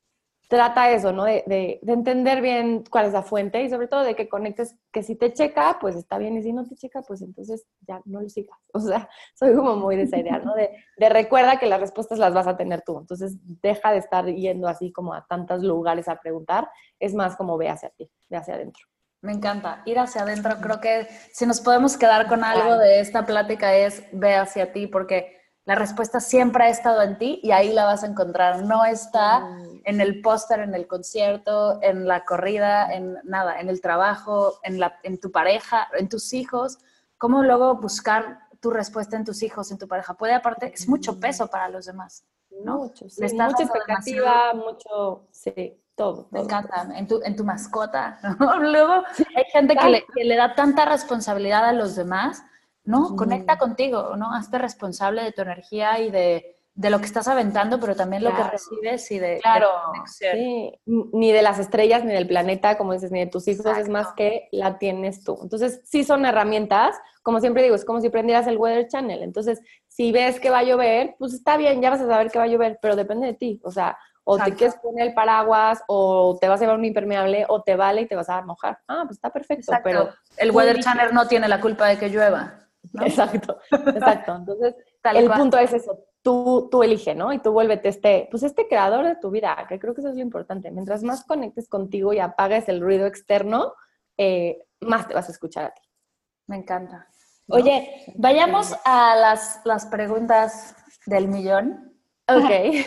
trata eso, ¿no? De, de, de entender bien cuál es la fuente y sobre todo de que conectes, que si te checa, pues está bien, y si no te checa, pues entonces ya no lo sigas. O sea, soy como muy de esa idea, ¿no? De, de recuerda que las respuestas las vas a tener tú. Entonces, deja de estar yendo así como a tantos lugares a preguntar. Es más como ve hacia ti, ve hacia adentro. Me encanta. Ir hacia adentro. Creo que si nos podemos quedar con algo de esta plática es ve hacia ti, porque la respuesta siempre ha estado en ti y ahí la vas a encontrar. No está mm. en el póster, en el concierto, en la corrida, en nada, en el trabajo, en, la, en tu pareja, en tus hijos. ¿Cómo luego buscar tu respuesta en tus hijos, en tu pareja? Puede, aparte, es mucho peso para los demás, ¿no? Mucho, sí. Le estás Mucha dando expectativa, demasiado... mucho, sí, todo. Me todo, encanta, todo. en tu, en tu mascota, ¿no? Luego hay gente que le, que le da tanta responsabilidad a los demás, ¿no? Mm. Conecta contigo, ¿no? Hazte responsable de tu energía y de, de lo que estás aventando, pero también claro. Lo que recibes y de, claro, de conexión. Sí, ni de las estrellas, ni del planeta, como dices, ni de tus hijos, exacto. Es más que la tienes tú. Entonces, sí son herramientas, como siempre digo, es como si prendieras el Weather Channel. Entonces, si ves que va a llover, pues está bien, ya vas a saber que va a llover, pero depende de ti, o sea, o exacto. Te quieres poner el paraguas, o te vas a llevar un impermeable, o te vale y te vas a mojar. Ah, pues está perfecto, exacto. Pero... El Weather Channel no tiene la culpa de que llueva, ¿no? Exacto, exacto. Entonces, Tal el cual. Punto es eso, tú, tú elige, ¿no? Y tú vuélvete este, pues este creador de tu vida, que creo que eso es lo importante. Mientras más conectes contigo y apagues el ruido externo, eh, más te vas a escuchar a ti. Me encanta. ¿No? Oye, vayamos a las, las preguntas del millón. Ok.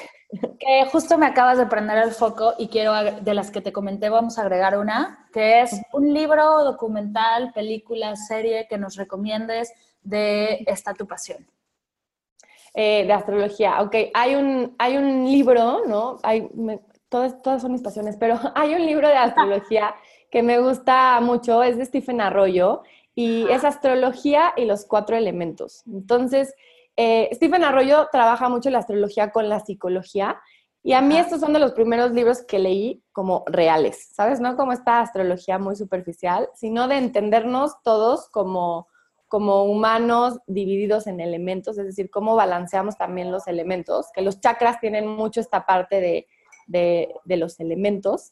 Que justo me acabas de prender el foco y quiero, de las que te comenté, vamos a agregar una, que es un libro, documental, película, serie que nos recomiendes de esta tu pasión. Eh, de astrología, ok. Hay un, hay un libro, ¿no? Hay, me, todas, todas son mis pasiones, pero hay un libro de astrología que me gusta mucho, es de Stephen Arroyo, y es Astrología y los cuatro elementos. Entonces, eh, Stephen Arroyo trabaja mucho la astrología con la psicología, Y a mí Ajá. estos son de los primeros libros que leí como reales, ¿sabes? No como esta astrología muy superficial, sino de entendernos todos como, como humanos divididos en elementos, es decir, cómo balanceamos también los elementos, que los chakras tienen mucho esta parte de, de, de los elementos,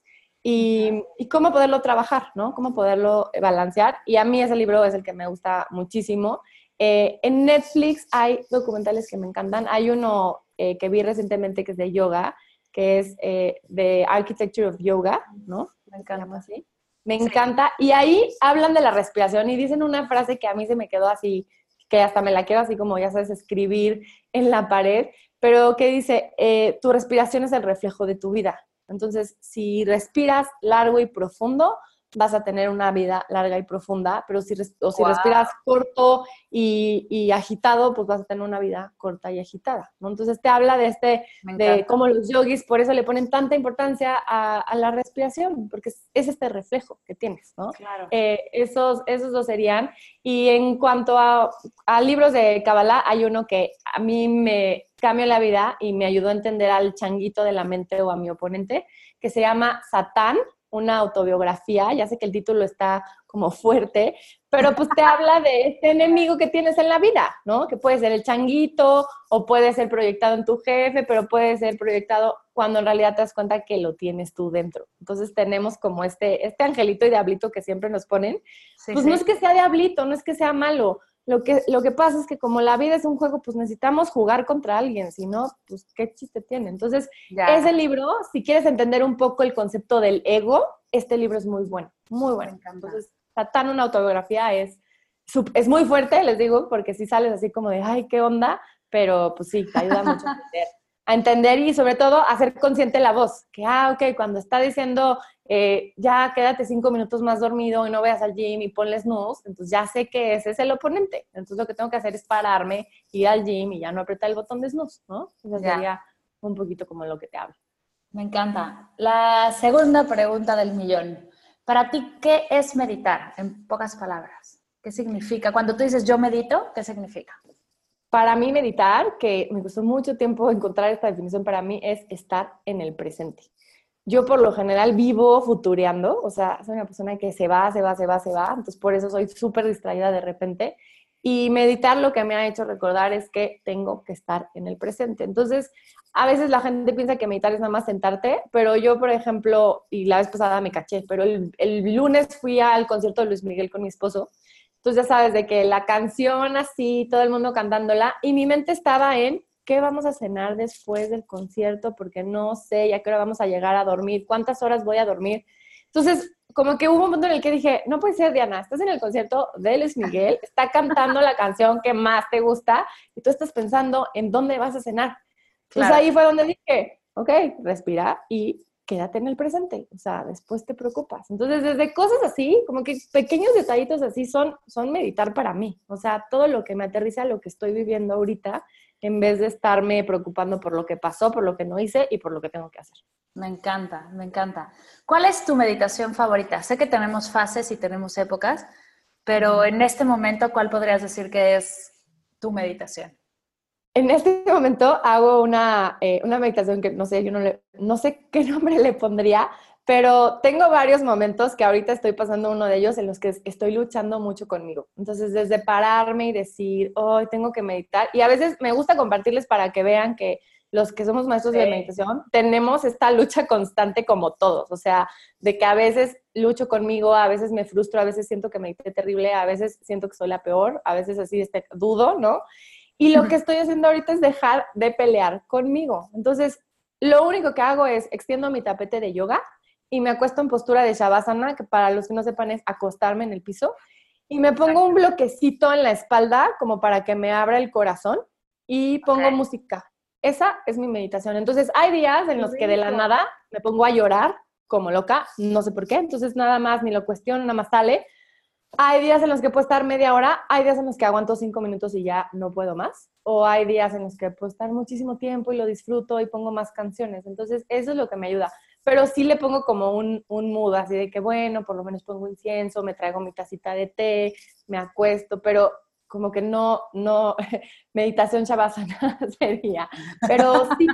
y, y cómo poderlo trabajar, ¿no? Cómo poderlo balancear. Y a mí ese libro es el que me gusta muchísimo. Eh, en Netflix hay documentales que me encantan. Hay uno eh, que vi recientemente que es de yoga, que es eh, The Architecture of Yoga, ¿no? Me Se llama encanta. así. Me Sí. encanta. Y ahí hablan de la respiración y dicen una frase que a mí se me quedó así, que hasta me la quiero así como, ya sabes, escribir en la pared, pero que dice, eh, tu respiración es el reflejo de tu vida. Entonces, si respiras largo y profundo, vas a tener una vida larga y profunda, pero si, res- o si Wow. respiras corto y, y agitado, pues vas a tener una vida corta y agitada, ¿no? Entonces te habla de este, Me de encanta. cómo los yogis por eso le ponen tanta importancia a, a la respiración, porque es, es este reflejo que tienes, ¿no? Claro. Eh, esos, esos dos serían. Y en cuanto a, a libros de Kabbalah, hay uno que a mí me cambió la vida y me ayudó a entender al changuito de la mente o a mi oponente, que se llama Satán, una autobiografía. Ya sé que el título está como fuerte, pero pues te habla de este enemigo que tienes en la vida, ¿no? Que puede ser el changuito o puede ser proyectado en tu jefe, pero puede ser proyectado cuando en realidad te das cuenta que lo tienes tú dentro. Entonces tenemos como este, este angelito y diablito que siempre nos ponen. Sí, Pues sí. no es que sea diablito, no es que sea malo. Lo que, lo que pasa es que como la vida es un juego, pues necesitamos jugar contra alguien, si no, pues qué chiste tiene. Entonces, Ya. ese libro, si quieres entender un poco el concepto del ego, este libro es muy bueno, muy bueno. Me encanta. Entonces, Satán, una autobiografía, es, es muy fuerte, les digo, porque si sales así como de, ay, qué onda, pero pues sí, te ayuda mucho a entender. A entender y sobre todo a ser consciente de la voz, que, ah, ok, cuando está diciendo, eh, ya quédate cinco minutos más dormido y no vayas al gym y ponle snooze, entonces ya sé que ese es el oponente. Entonces lo que tengo que hacer es pararme, ir al gym y ya no apretar el botón de snooze, ¿no? Eso Ya. sería un poquito como lo que te hablo. Me encanta. La segunda pregunta del millón. Para ti, ¿qué es meditar? En pocas palabras. ¿Qué significa? Cuando tú dices yo medito, ¿qué significa? Para mí meditar, que me costó mucho tiempo encontrar esta definición, para mí es estar en el presente. Yo por lo general vivo futureando, o sea, soy una persona que se va, se va, se va, se va, entonces por eso soy súper distraída de repente. Y meditar lo que me ha hecho recordar es que tengo que estar en el presente. Entonces, a veces la gente piensa que meditar es nada más sentarte, pero yo, por ejemplo, y la vez pasada me caché, pero el, el lunes fui al concierto de Luis Miguel con mi esposo. Entonces ya sabes, de que la canción así, todo el mundo cantándola, y mi mente estaba en qué vamos a cenar después del concierto, porque no sé, ya qué hora vamos a llegar a dormir, cuántas horas voy a dormir. Entonces, como que hubo un punto en el que dije, no puede ser, Diana, estás en el concierto de Luis Miguel, está cantando la canción que más te gusta, y tú estás pensando en dónde vas a cenar. Entonces Claro. ahí fue donde dije, ok, respira y quédate en el presente, o sea, después te preocupas. Entonces, desde cosas así, como que pequeños detallitos así son, son meditar para mí, o sea, todo lo que me aterriza a lo que estoy viviendo ahorita, en vez de estarme preocupando por lo que pasó, por lo que no hice y por lo que tengo que hacer. Me encanta, me encanta. ¿Cuál es tu meditación favorita? Sé que tenemos fases y tenemos épocas, pero en este momento, ¿cuál podrías decir que es tu meditación? En este momento hago una, eh, una meditación que no sé, yo no, le, no sé qué nombre le pondría, pero tengo varios momentos que ahorita estoy pasando uno de ellos en los que estoy luchando mucho conmigo. Entonces, desde pararme y decir, hoy oh, tengo que meditar, y a veces me gusta compartirles para que vean que los que somos maestros Sí. de meditación tenemos esta lucha constante como todos, o sea, de que a veces lucho conmigo, a veces me frustro, a veces siento que medité terrible, a veces siento que soy la peor, a veces así este, dudo, ¿no? Y lo que estoy haciendo ahorita es dejar de pelear conmigo. Entonces, lo único que hago es extiendo mi tapete de yoga y me acuesto en postura de Shavasana, que para los que no sepan es acostarme en el piso, y me pongo un bloquecito en la espalda como para que me abra el corazón y pongo Okay. música. Esa es mi meditación. Entonces, hay días en los que de la nada me pongo a llorar como loca, no sé por qué, entonces nada más ni lo cuestiono, nada más sale. Hay días en los que puedo estar media hora, hay días en los que aguanto cinco minutos y ya no puedo más, o hay días en los que puedo estar muchísimo tiempo y lo disfruto y pongo más canciones, entonces eso es lo que me ayuda, pero sí le pongo como un, un mood así de que bueno, por lo menos pongo incienso, me traigo mi tacita de té, me acuesto, pero como que no, no, meditación shavasana sería, pero sí,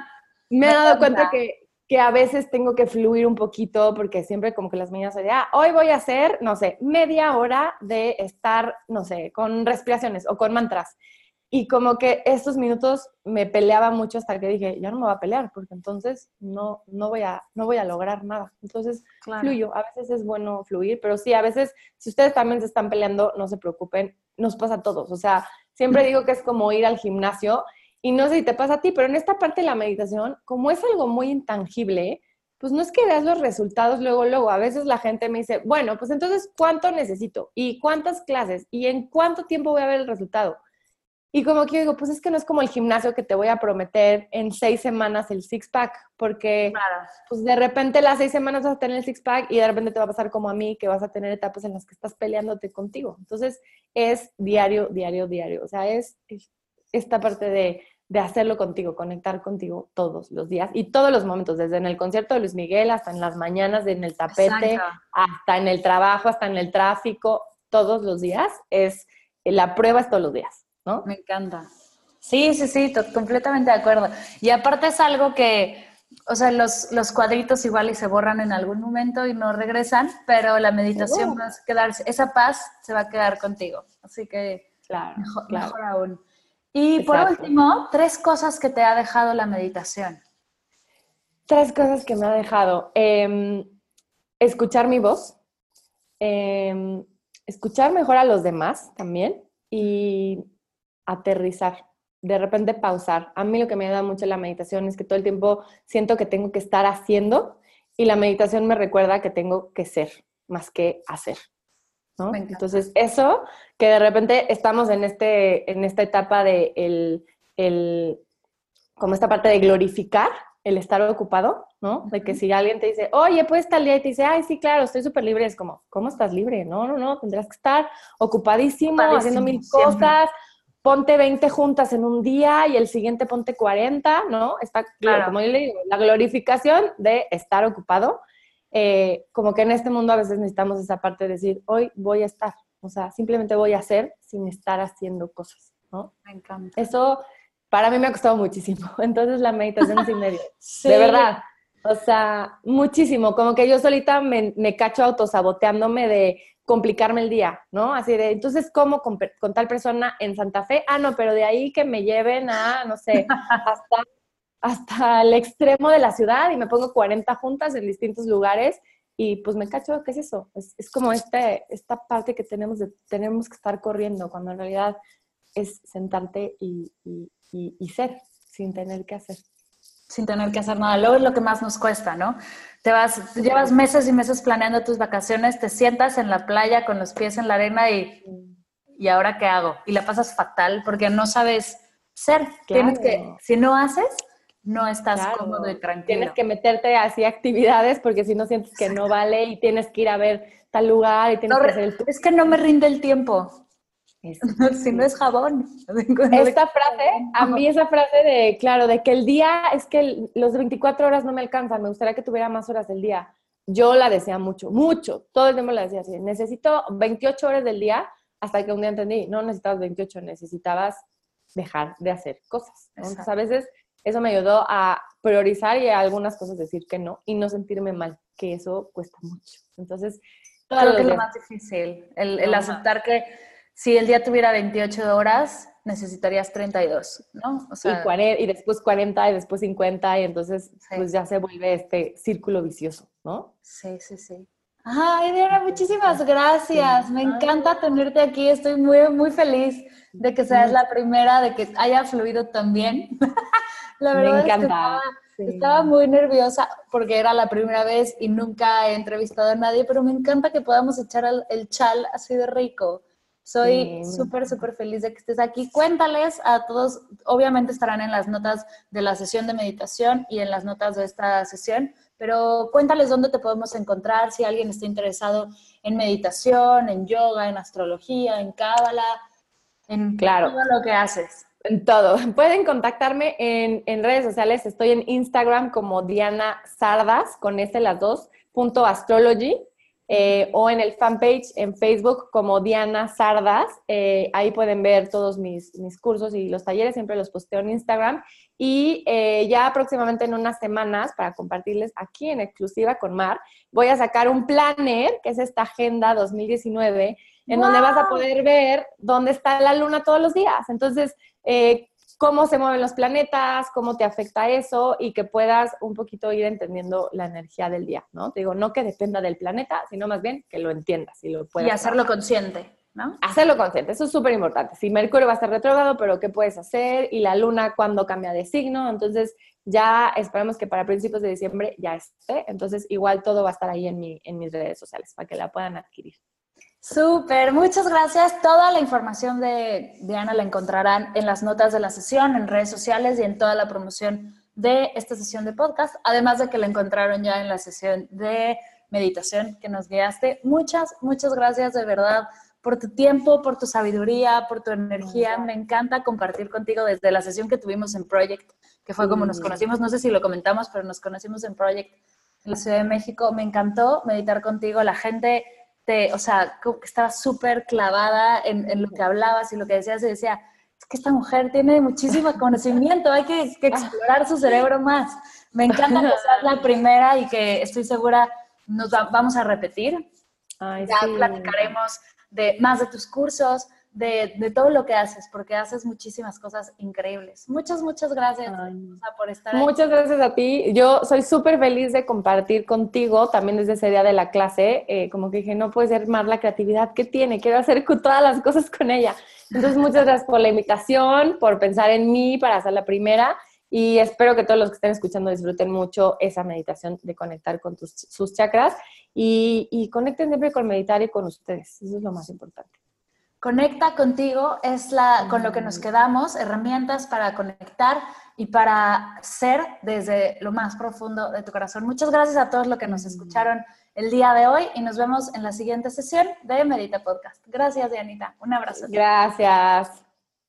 me he Me dado encanta. cuenta que, que a veces tengo que fluir un poquito porque siempre como que las mañanas soy de, ah, hoy voy a hacer, no sé, media hora de estar, no sé, con respiraciones o con mantras. Y como que estos minutos me peleaba mucho hasta que dije, ya no me voy a pelear, porque entonces no, no, voy a, no voy a lograr nada. Entonces, Claro. fluyo. A veces es bueno fluir, pero sí, a veces, si ustedes también se están peleando, no se preocupen, nos pasa a todos. O sea, siempre digo que es como ir al gimnasio, y no sé si te pasa a ti, pero en esta parte de la meditación, como es algo muy intangible, pues no es que veas los resultados luego, luego. A veces la gente me dice, bueno, pues entonces, ¿cuánto necesito? ¿Y cuántas clases? ¿Y en cuánto tiempo voy a ver el resultado? Y como que yo digo, pues es que no es como el gimnasio que te voy a prometer en seis semanas el six-pack, porque Claro. pues de repente las seis semanas vas a tener el six-pack y de repente te va a pasar como a mí, que vas a tener etapas en las que estás peleándote contigo. Entonces es diario, diario, diario. O sea, es, es esta parte de, de hacerlo contigo, conectar contigo todos los días y todos los momentos, desde en el concierto de Luis Miguel hasta en las mañanas, en el tapete, Exacto. hasta en el trabajo, hasta en el tráfico, todos los días. Es, la prueba es todos los días, ¿no? Me encanta. Sí, sí, sí, to- completamente de acuerdo. Y aparte es algo que, o sea, los, los cuadritos igual y se borran en algún momento y no regresan, pero la meditación va a quedarse, esa paz se va a quedar contigo. Así que Claro, mejor, claro. mejor aún. Y por Exacto. último, tres cosas que te ha dejado la meditación. Tres cosas que me ha dejado. Eh, escuchar mi voz, eh, escuchar mejor a los demás también y aterrizar. De repente pausar. A mí lo que me ayuda mucho la meditación es que todo el tiempo siento que tengo que estar haciendo y la meditación me recuerda que tengo que ser más que hacer, Me ¿no? encanta. Entonces, eso, que de repente estamos en, este, en esta etapa de el, el, como esta parte de glorificar el estar ocupado, ¿no? De que si alguien te dice, oye, pues tal día, y te dice, ay, sí, claro, estoy súper libre, es como, ¿cómo estás libre? No, no, no, tendrás que estar ocupadísimo, haciendo Ocupadísimo, mil siempre. cosas, ponte veinte juntas en un día y el siguiente ponte cuarenta, ¿no? Está, Claro. como yo le digo, la glorificación de estar ocupado, eh, como que en este mundo a veces necesitamos esa parte de decir, hoy voy a estar, o sea, simplemente voy a hacer sin estar haciendo cosas, ¿no? Me encanta. Eso para mí me ha costado muchísimo. Entonces la meditación sí me dio. De Sí, verdad. O sea, muchísimo. Como que yo solita me, me cacho autosaboteándome de complicarme el día, ¿no? Así de, entonces, ¿cómo con, con tal persona en Santa Fe? Ah, no, pero de ahí que me lleven a, no sé, hasta, hasta el extremo de la ciudad y me pongo cuarenta juntas en distintos lugares y pues me cacho, ¿qué es eso? Es, es como este, esta parte que tenemos de tenemos que estar corriendo, cuando en realidad es sentarte y, y, y, y ser, sin tener que hacer. sin tener que hacer nada. Luego es lo que más nos cuesta, ¿no? Te vas, llevas meses y meses planeando tus vacaciones, te sientas en la playa con los pies en la arena y, ¿y ahora qué hago? Y la pasas fatal porque no sabes ser. Tienes que, Claro, si no haces, no estás cómodo y claro. Tienes tranquilo. que meterte así actividades porque si no sientes que no vale y tienes que ir a ver tal lugar y No, tienes que hacer el tour. es que no me rinde el tiempo. Eso, Si no sí. es jabón. No de Esta frase, a mí esa frase de, claro, de que el día, es que el, los veinticuatro horas no me alcanzan, me gustaría que tuviera más horas del día. Yo la decía mucho, mucho, todo el tiempo la decía así, necesito veintiocho horas del día, hasta que un día entendí, no necesitabas veintiocho, necesitabas dejar de hacer cosas, ¿no? Entonces a veces eso me ayudó a priorizar y a algunas cosas decir que no y no sentirme mal, que eso cuesta mucho. Entonces, todos Creo que los es lo días, más difícil, el, el no más. aceptar que si el día tuviera veintiocho horas, necesitarías treinta y dos, ¿no? O Y, sea, cuarenta, y después cuarenta y después cincuenta y entonces sí. pues ya se vuelve este círculo vicioso, ¿no? Sí, sí, sí. Ay, Diana, muchísimas Entonces, gracias. sí. Me Ay, encanta tenerte aquí. Estoy muy, muy feliz de que seas mucho. la primera, de que haya fluido tan bien. La Me verdad es que encanta. estaba, estaba Sí. muy nerviosa porque era la primera vez y nunca he entrevistado a nadie, pero me encanta que podamos echar el, el chal así de rico. Soy Sí, me súper, encanta. súper feliz de que estés aquí. Cuéntales a todos, obviamente estarán en las notas de la sesión de meditación y en las notas de esta sesión, pero cuéntales dónde te podemos encontrar si alguien está interesado en meditación, en yoga, en astrología, en cábala, en Claro, todo lo que haces. en todo. Pueden contactarme en, en redes sociales. Estoy en Instagram como Diana Sardas, con este las dos, punto astrology. eh, o en el fanpage en Facebook como Diana Sardas. Eh, ahí pueden ver todos mis, mis cursos y los talleres, siempre los posteo en Instagram. Y eh, ya próximamente en unas semanas, para compartirles aquí en exclusiva con Mar, voy a sacar un planner, que es esta Agenda dos mil diecinueve, en wow. donde vas a poder ver dónde está la luna todos los días. Entonces, eh, cómo se mueven los planetas, cómo te afecta eso y que puedas un poquito ir entendiendo la energía del día, ¿no? Te digo, no que dependa del planeta, sino más bien que lo entiendas y lo puedas Y hacerlo trabajar. Consciente, ¿no? Hacerlo consciente, eso es súper importante. Si Mercurio va a estar retrógrado, pero ¿qué puedes hacer? Y la luna, ¿cuándo cambia de signo? Entonces, ya esperamos que para principios de diciembre ya esté. Entonces, igual todo va a estar ahí en, mi, en mis redes sociales para que la puedan adquirir. Súper, muchas gracias. Toda la información de Diana la encontrarán en las notas de la sesión, en redes sociales y en toda la promoción de esta sesión de podcast, además de que la encontraron ya en la sesión de meditación que nos guiaste. Muchas, muchas gracias de verdad por tu tiempo, por tu sabiduría, por tu energía. Me encanta compartir contigo desde la sesión que tuvimos en Project, que fue como nos conocimos, no sé si lo comentamos, pero nos conocimos en Project en la Ciudad de México. Me encantó meditar contigo, la gente... Te, o sea, como que estaba súper clavada en, en lo que hablabas y lo que decías, y decía, es que esta mujer tiene muchísimo conocimiento, hay que, que explorar su cerebro más. Me encanta que seas la primera y que estoy segura nos va, vamos a repetir. Ay, ya sí. Platicaremos de más de tus cursos, de, de todo lo que haces, porque haces muchísimas cosas increíbles. Muchas, muchas gracias por estar ahí. Muchas gracias a ti. Yo soy súper feliz de compartir contigo, también desde ese día de la clase, eh, como que dije, no puede ser más la creatividad que tiene, quiero hacer todas las cosas con ella. Entonces, muchas gracias por la invitación, por pensar en mí para hacer la primera, y espero que todos los que estén escuchando disfruten mucho esa meditación de conectar con tus, sus chakras, y, y conecten siempre con meditar y con ustedes. Eso es lo más importante. Conecta contigo, es la, con lo que nos quedamos, herramientas para conectar y para ser desde lo más profundo de tu corazón. Muchas gracias a todos los que nos escucharon el día de hoy y nos vemos en la siguiente sesión de Medita Podcast. Gracias, Dianita. Un abrazo. Gracias.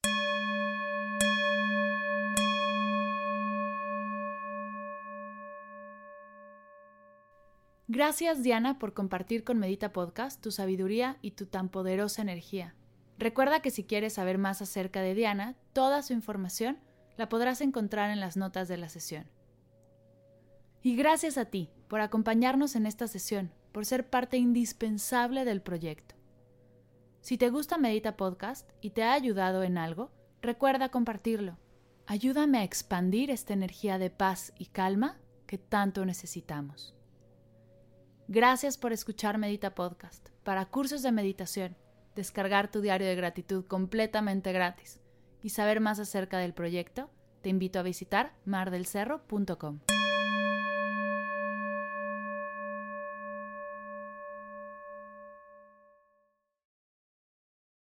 Gracias, Diana, por compartir con Medita Podcast tu sabiduría y tu tan poderosa energía. Recuerda que si quieres saber más acerca de Diana, toda su información la podrás encontrar en las notas de la sesión. Y gracias a ti por acompañarnos en esta sesión, por ser parte indispensable del proyecto. Si te gusta Medita Podcast y te ha ayudado en algo, recuerda compartirlo. Ayúdame a expandir esta energía de paz y calma que tanto necesitamos. Gracias por escuchar Medita Podcast. Para cursos de meditación, descargar tu diario de gratitud completamente gratis y saber más acerca del proyecto, te invito a visitar mar del cerro punto com.